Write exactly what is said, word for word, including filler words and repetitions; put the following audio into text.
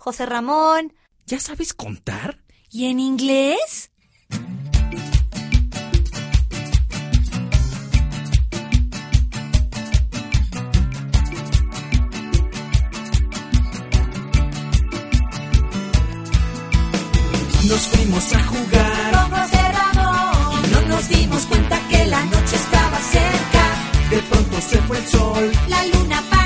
José Ramón. ¿Ya sabes contar? ¿Y en inglés? Nos fuimos a jugar Con José Ramón. y no nos dimos cuenta que la noche estaba cerca. De pronto se fue el sol. La luna